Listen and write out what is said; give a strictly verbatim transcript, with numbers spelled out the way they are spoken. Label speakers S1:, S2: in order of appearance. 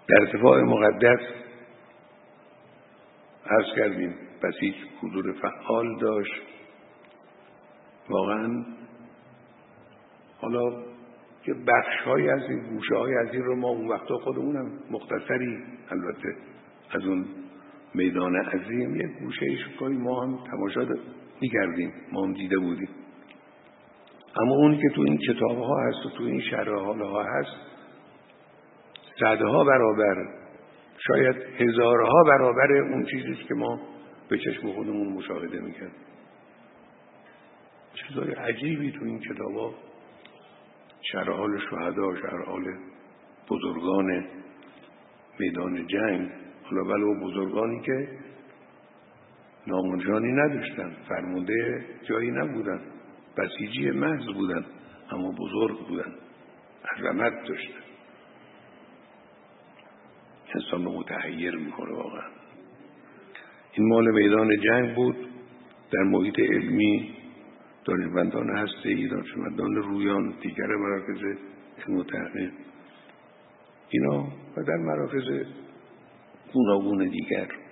S1: در ارتفاع مقدس عرض کردیم بسیج حضور فعال داشت. واقعا حالا که بخش های از این گوشه های از این رو ما اون وقتا خودمونم مختصری البته از اون میدان عظیم یک گوشه ایش کنیم ما هم تماشا می‌کردیم، ما هم دیده بودیم. اما اون که تو این کتاب ها هست و تو این شرح حال ها هست صدها برابر شاید هزارها برابر اون چیزیست که ما به چشم خودمون مشاهده می‌کردیم. چیزای عجیبی تو این کتاب ها، شرح حال شهدا، شرح حال بزرگان میدان جنگ، حالا ولو بزرگانی که نامنجانی نداشتن، فرمانده جایی نبودن، بسیجی محض بودن، اما بزرگ بودن، عظمت داشتن. انسان رو متحیر میکنه واقعا. این مال میدان جنگ بود. در محیط علمی دانشمندان هسته‌ای، دانشمندان رویان، دیگر مراکز علم و تحقیق، اینا و در مراکز گوناگون دیگر